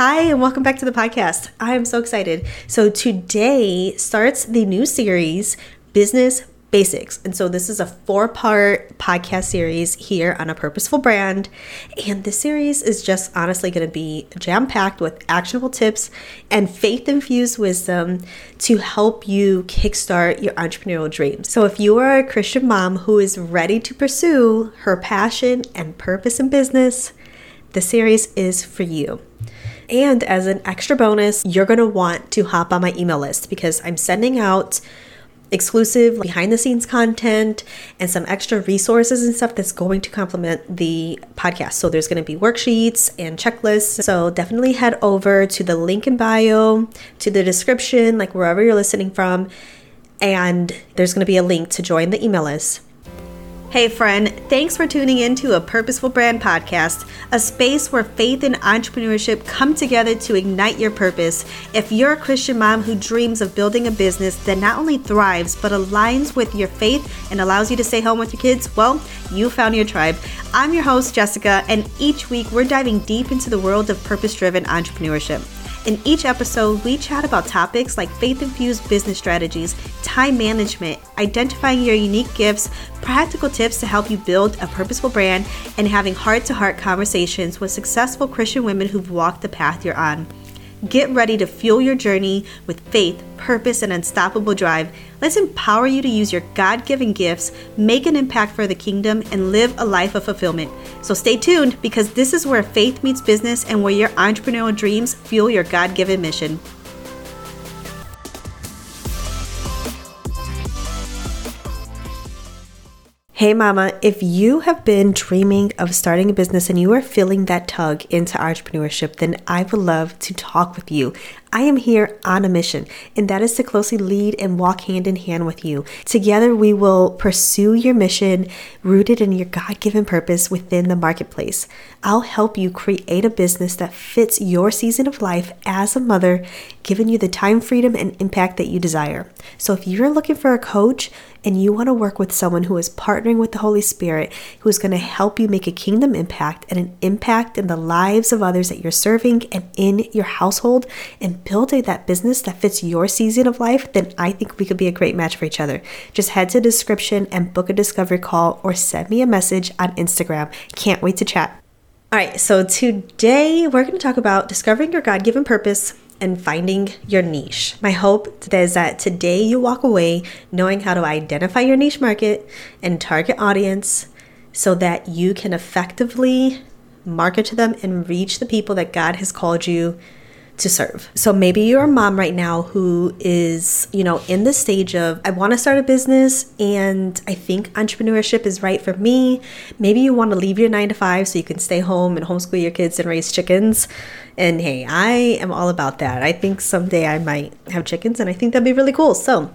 Hi, and welcome back to the podcast. I am so excited. So today starts the new series, Business Basics. And so this is a 4-part podcast series here on A Purposeful Brand. And this series is just honestly going to be jam-packed with actionable tips and faith-infused wisdom to help you kickstart your entrepreneurial dreams. So if you are a Christian mom who is ready to pursue her passion and purpose in business, the series is for you. And as an extra bonus, you're going to want to hop on my email list because I'm sending out exclusive behind the scenes content and some extra resources and stuff that's going to complement the podcast. So there's going to be worksheets and checklists. So definitely head over to the link in bio, to the description, like wherever you're listening from. And there's going to be a link to join the email list. Hey friend, thanks for tuning in to A Purposeful Brand podcast, a space where faith and entrepreneurship come together to ignite your purpose. If you're a Christian mom who dreams of building a business that not only thrives, but aligns with your faith and allows you to stay home with your kids, well, you found your tribe. I'm your host, Jessica, and each week we're diving deep into the world of purpose-driven entrepreneurship. In each episode, we chat about topics like faith-infused business strategies, time management, identifying your unique gifts, practical tips to help you build a purposeful brand, and having heart-to-heart conversations with successful Christian women who've walked the path you're on. Get ready to fuel your journey with faith, purpose, and unstoppable drive. Let's empower you to use your God-given gifts, make an impact for the kingdom, and live a life of fulfillment. So stay tuned because this is where faith meets business and where your entrepreneurial dreams fuel your God-given mission. Hey mama, if you have been dreaming of starting a business and you are feeling that tug into entrepreneurship, then I would love to talk with you. I am here on a mission, and that is to closely lead and walk hand in hand with you. Together, we will pursue your mission rooted in your God-given purpose within the marketplace. I'll help you create a business that fits your season of life as a mother, giving you the time freedom and impact that you desire. So if you're looking for a coach and you want to work with someone who is partnering with the Holy Spirit, who is going to help you make a kingdom impact and an impact in the lives of others that you're serving and in your household, and building that business that fits your season of life, then I think we could be a great match for each other. Just head to the description and book a discovery call or send me a message on Instagram. Can't wait to chat. All right, so today we're going to talk about discovering your God-given purpose and finding your niche. My hope is that today you walk away knowing how to identify your niche market and target audience so that you can effectively market to them and reach the people that God has called you to serve. So maybe you're a mom right now who is, in the stage of, I want to start a business and I think entrepreneurship is right for me. Maybe you want to leave your 9-to-5 so you can stay home and homeschool your kids and raise chickens. And hey, I am all about that. I think someday I might have chickens and I think that'd be really cool.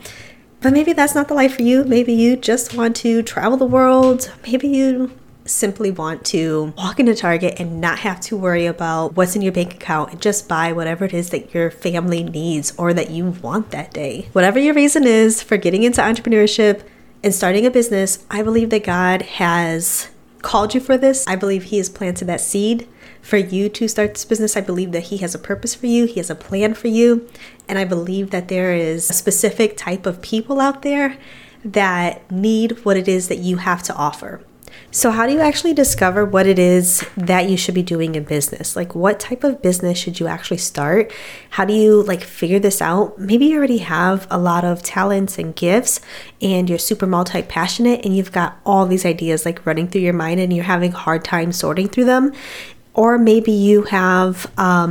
But maybe that's not the life for you. Maybe you just want to travel the world. Maybe you simply want to walk into Target and not have to worry about what's in your bank account and just buy whatever it is that your family needs or that you want that day. Whatever your reason is for getting into entrepreneurship and starting a business, I believe that God has called you for this. I believe He has planted that seed for you to start this business. I believe that He has a purpose for you. He has a plan for you. And I believe that there is a specific type of people out there that need what it is that you have to offer. So how do you actually discover what it is that you should be doing in business? Like, what type of business should you actually start? How do you figure this out? Maybe you already have a lot of talents and gifts and you're super multi-passionate and you've got all these ideas running through your mind and you're having a hard time sorting through them. Or maybe you have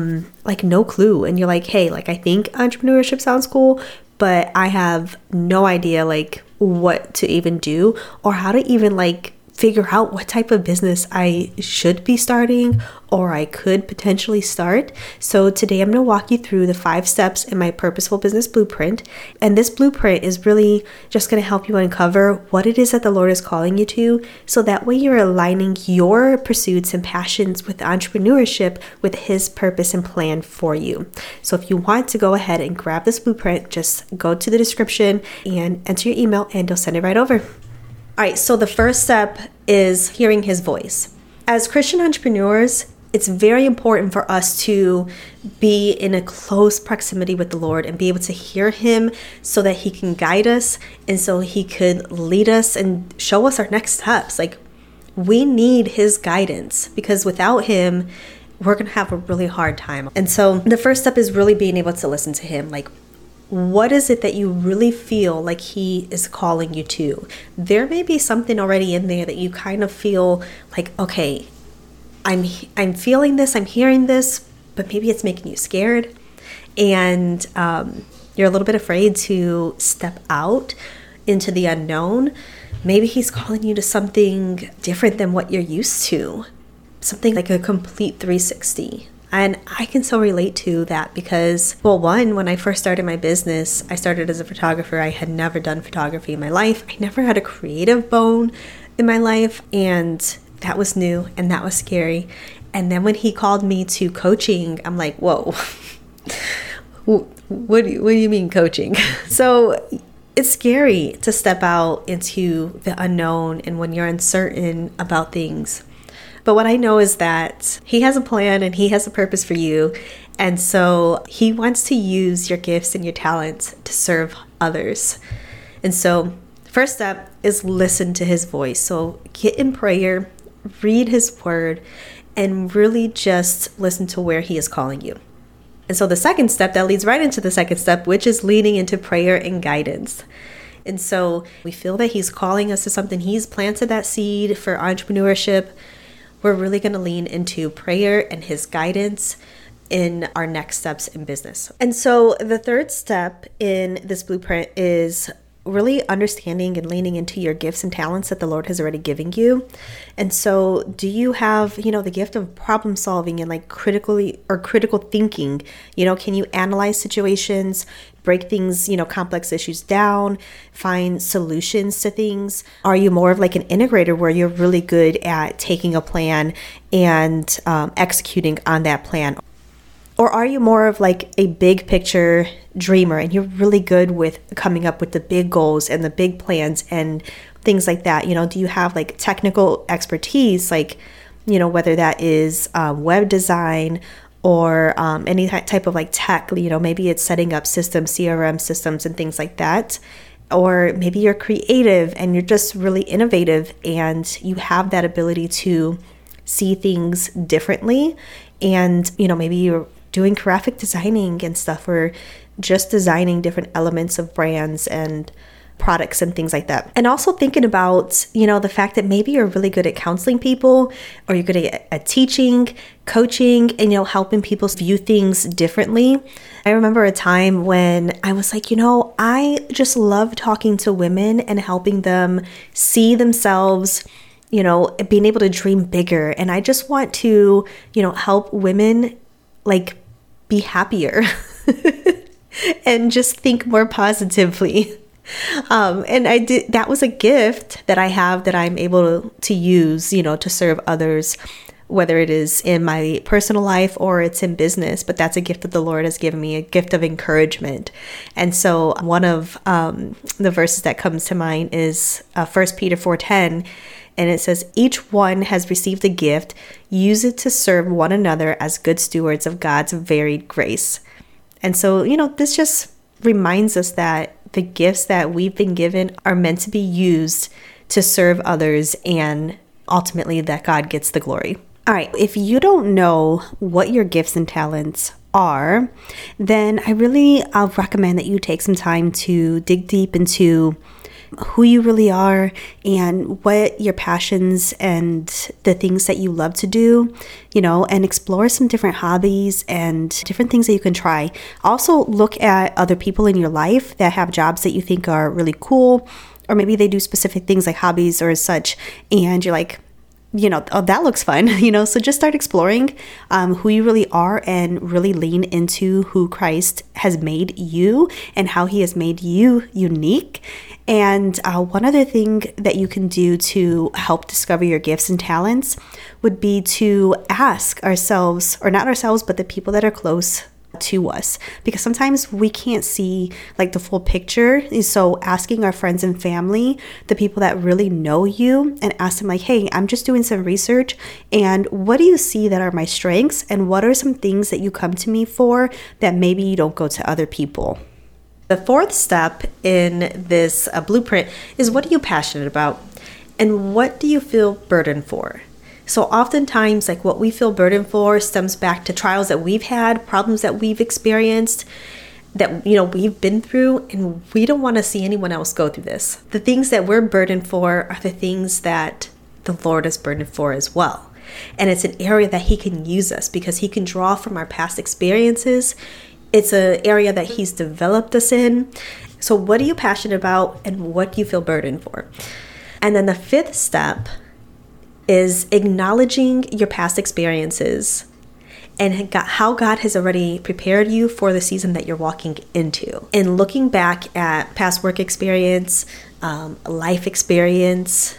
no clue and you're hey, I think entrepreneurship sounds cool, but I have no idea what to even do or how to even figure out what type of business I should be starting or I could potentially start. So today I'm going to walk you through the 5 steps in my Purposeful Business Blueprint. And this blueprint is really just going to help you uncover what it is that the Lord is calling you to. So that way you're aligning your pursuits and passions with entrepreneurship with His purpose and plan for you. So if you want to go ahead and grab this blueprint, just go to the description and enter your email and they'll send it right over. All right, so the first step is hearing His voice. As Christian entrepreneurs, It's very important for us to be in a close proximity with the Lord and be able to hear him so that he can guide us and so he could lead us and show us our next steps. Like, we need his guidance, because without him, we're going to have a really hard time. And so the first step is really being able to listen to him. Like, what is it that you really feel like he is calling you to? There may be something already in there that you kind of feel like, okay, I'm feeling this, I'm hearing this, but maybe it's making you scared, and you're a little bit afraid to step out into the unknown. Maybe he's calling you to something different than what you're used to, something like a complete 360. And I can so relate to that because, well, one, when I first started my business, I started as a photographer. I had never done photography in my life. I never had a creative bone in my life, and that was new and that was scary. And then when he called me to coaching, I'm like, whoa, what do you mean coaching? So it's scary to step out into the unknown and when you're uncertain about things. But what I know is that he has a plan and he has a purpose for you. And so he wants to use your gifts and your talents to serve others. And so first step is listen to his voice. So get in prayer, read his word, and really just listen to where he is calling you. And so the second step, that leads right into the second step, which is leading into prayer and guidance. And so we feel that he's calling us to something. He's planted that seed for entrepreneurship. We're really going to lean into prayer and his guidance in our next steps in business. And so the third step in this blueprint is really understanding and leaning into your gifts and talents that the Lord has already given you. And so do you have, the gift of problem solving and like critical thinking? Can you analyze situations, break things, complex issues down, find solutions to things? Are you more of like an integrator where you're really good at taking a plan and executing on that plan? Or are you more of like a big picture dreamer and you're really good with coming up with the big goals and the big plans and things like that? Do you have like technical expertise, like, whether that is web design or any type of like tech, maybe it's setting up systems, CRM systems and things like that. Or maybe you're creative and you're just really innovative and you have that ability to see things differently. And, maybe you're doing graphic designing and stuff, or just designing different elements of brands and products and things like that. And also thinking about, the fact that maybe you're really good at counseling people, or you're good at teaching, coaching, and, helping people view things differently. I remember a time when I was like, I just love talking to women and helping them see themselves, being able to dream bigger. And I just want to, help women like be happier and just think more positively. And that was a gift that I have that I'm able to use, to serve others, whether it is in my personal life or it's in business. But that's a gift that the Lord has given me, a gift of encouragement. And so one of the verses that comes to mind is 1 Peter 4:10. And it says, each one has received a gift. Use it to serve one another as good stewards of God's varied grace. And so, this just reminds us that the gifts that we've been given are meant to be used to serve others, and ultimately that God gets the glory. All right, if you don't know what your gifts and talents are, then I really recommend that you take some time to dig deep into who you really are and what your passions and the things that you love to do, and explore some different hobbies and different things that you can try. Also look at other people in your life that have jobs that you think are really cool, or maybe they do specific things like hobbies or such, and you're like, oh, that looks fun, so just start exploring who you really are and really lean into who Christ has made you and how he has made you unique. And one other thing that you can do to help discover your gifts and talents would be to ask ourselves, or not ourselves, but the people that are close to us, because sometimes we can't see like the full picture. So asking our friends and family, the people that really know you, and ask them like, hey, I'm just doing some research, and what do you see that are my strengths, and what are some things that you come to me for that maybe you don't go to other people? The fourth step in this blueprint is, what are you passionate about, and what do you feel burdened for? So oftentimes, like, what we feel burdened for stems back to trials that we've had, problems that we've experienced, that, we've been through, and we don't want to see anyone else go through this. The things that we're burdened for are the things that the Lord is burdened for as well. And it's an area that He can use us, because He can draw from our past experiences. It's an area that He's developed us in. So what are you passionate about, and what do you feel burdened for? And then the fifth step is acknowledging your past experiences and how God has already prepared you for the season that you're walking into. And looking back at past work experience, life experience,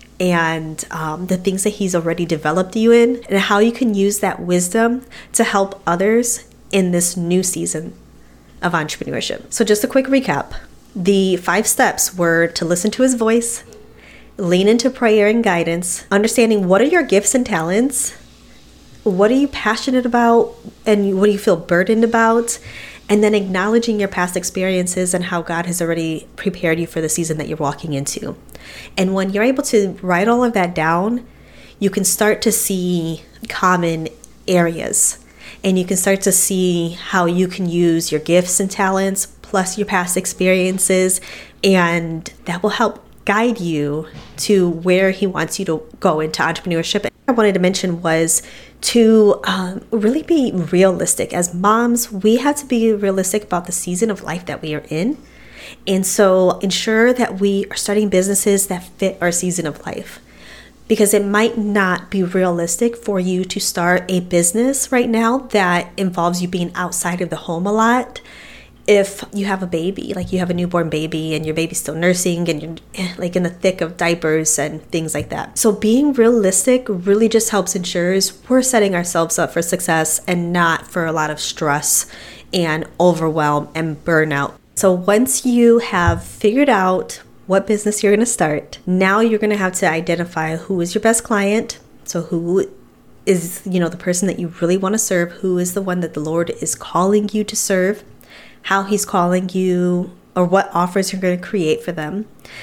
and the things that He's already developed you in, and how you can use that wisdom to help others in this new season of entrepreneurship. So just a quick recap. The 5 steps were to listen to His voice, lean into prayer and guidance, understanding what are your gifts and talents, what are you passionate about, and what do you feel burdened about, and then acknowledging your past experiences and how God has already prepared you for the season that you're walking into. And when you're able to write all of that down, you can start to see common areas, and you can start to see how you can use your gifts and talents plus your past experiences, and that will help guide you to where He wants you to go into entrepreneurship. I wanted to mention was to really be realistic. As moms, we have to be realistic about the season of life that we are in. And so ensure that we are starting businesses that fit our season of life, because it might not be realistic for you to start a business right now that involves you being outside of the home a lot. If you have a baby, like you have a newborn baby and your baby's still nursing and you're like in the thick of diapers and things like that. So being realistic really just helps ensures we're setting ourselves up for success and not for a lot of stress and overwhelm and burnout. So once you have figured out what business you're going to start, now you're going to have to identify who is your best client. So who is, the person that you really want to serve, who is the one that the Lord is calling you to serve, how He's calling you, or what offers you're going to create for them.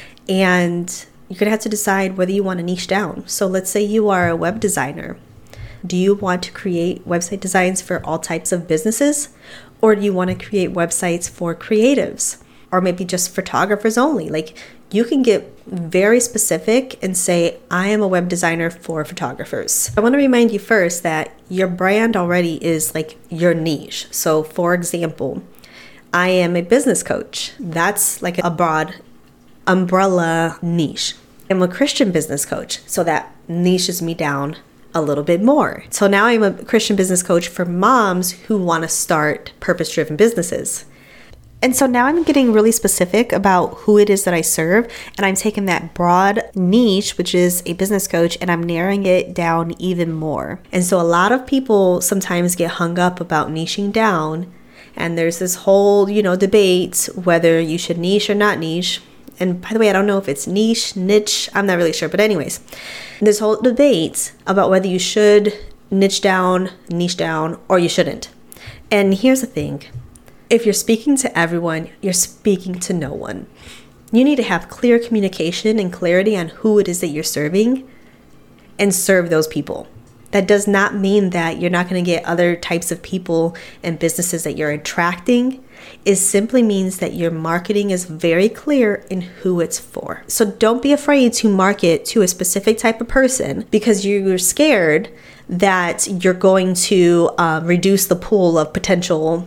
And you're going to have to decide whether you want to niche down. So let's say you are a web designer. Do you want to create website designs for all types of businesses? Or do you want to create websites for creatives? Or maybe just photographers only? Like, you can get very specific and say, I am a web designer for photographers. I want to remind you first that your brand already is like your niche. So for example, I am a business coach. That's like a broad umbrella niche. I'm a Christian business coach, so that niches me down a little bit more. So now I'm a Christian business coach for moms who want to start purpose-driven businesses. And so now I'm getting really specific about who it is that I serve, and I'm taking that broad niche, which is a business coach, and I'm narrowing it down even more. And so a lot of people sometimes get hung up about niching down. And there's this whole, debate whether you should niche or not niche. And by the way, I don't know if it's niche, I'm not really sure. But anyways, this whole debate about whether you should niche down, or you shouldn't. And here's the thing. If you're speaking to everyone, you're speaking to no one. You need to have clear communication and clarity on who it is that you're serving and serve those people. That does not mean that you're not going to get other types of people and businesses that you're attracting. It simply means that your marketing is very clear in who it's for. So don't be afraid to market to a specific type of person because you're scared that you're going to reduce the pool of potential,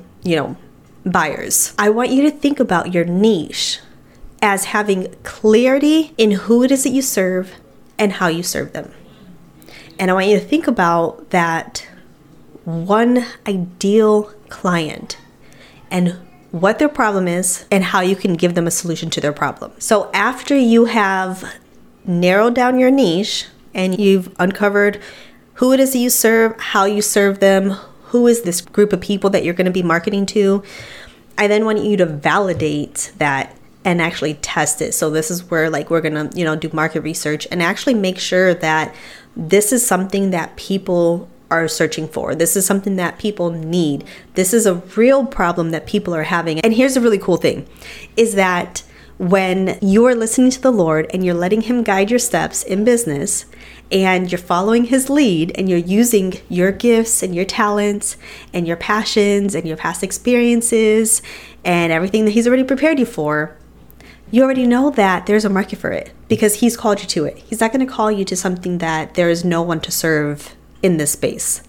buyers. I want you to think about your niche as having clarity in who it is that you serve and how you serve them. And I want you to think about that one ideal client and what their problem is and how you can give them a solution to their problem. So after you have narrowed down your niche and you've uncovered who it is that you serve, how you serve them, who is this group of people that you're going to be marketing to, I then want you to validate that and actually test it. So this is where like we're going to, do market research and actually make sure that this is something that people are searching for. This is something that people need. This is a real problem that people are having. And here's a really cool thing is that when you are listening to the Lord and you're letting him guide your steps in business and you're following his lead and you're using your gifts and your talents and your passions and your past experiences and everything that he's already prepared you for, you already know that there's a market for it because he's called you to it. He's not going to call you to something that there is no one to serve in this space.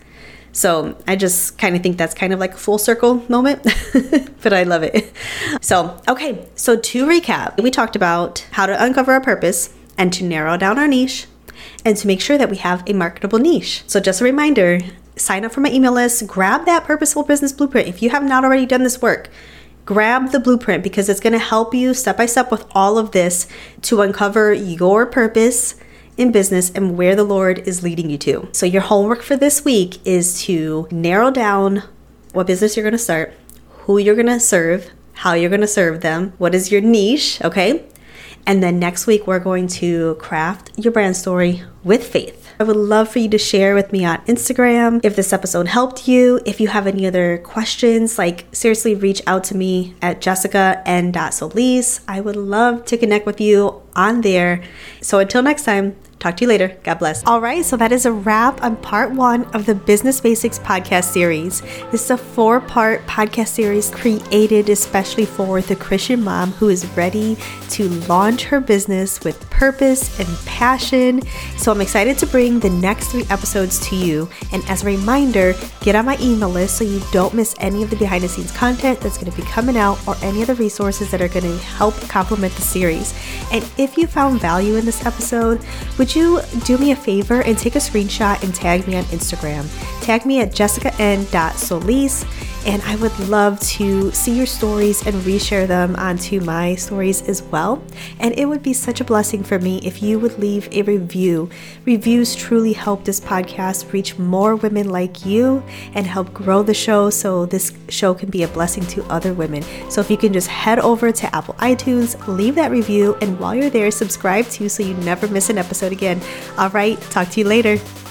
So I just kind of think that's kind of like a full circle moment, but I love it. So, okay. So to recap, we talked about how to uncover our purpose and to narrow down our niche and to make sure that we have a marketable niche. So just a reminder, sign up for my email list, grab that Purposeful Business Blueprint. If you have not already done this work, grab the blueprint because it's going to help you step by step with all of this to uncover your purpose in business and where the Lord is leading you to. So your homework for this week is to narrow down what business you're going to start, who you're going to serve, how you're going to serve them, what is your niche, okay? And then next week, we're going to craft your brand story with faith. I would love for you to share with me on Instagram if this episode helped you. If you have any other questions, like seriously reach out to me at jessica.n.solis. I would love to connect with you on there. So until next time, talk to you later. God bless. All right, so that is a wrap on part 1 of the Business Basics podcast series. This is a 4-part podcast series created especially for the Christian mom who is ready to launch her business with purpose and passion. So I'm excited to bring the next 3 episodes to you. And as a reminder, get on my email list so you don't miss any of the behind the scenes content that's going to be coming out or any of the resources that are going to help complement the series. And if you found value in this episode, would you do me a favor and take a screenshot and tag me on Instagram? Tag me at jessica.n.solis, and I would love to see your stories and reshare them onto my stories as well. And it would be such a blessing for me if you would leave a review. Reviews truly help this podcast reach more women like you and help grow the show so this show can be a blessing to other women. So if you can just head over to Apple iTunes, leave that review, and while you're there, subscribe too so you never miss an episode again. All right, talk to you later.